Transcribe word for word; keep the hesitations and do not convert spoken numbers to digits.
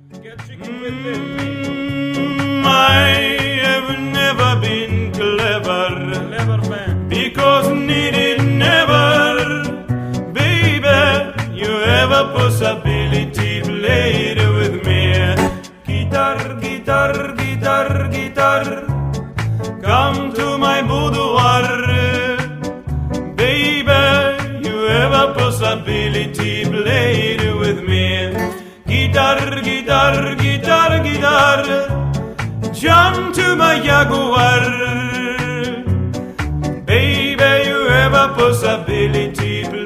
Get chicken with me. Mm, I have never been clever, Clever man. because needed never. Baby, you have a possibility, play it with me. Guitar, guitar, guitar, guitar, come to my boudoir. Baby, you have a possibility, play it with me. Guitar, guitar, guitar, guitar, jump to my Jaguar. Baby, you have a possibility,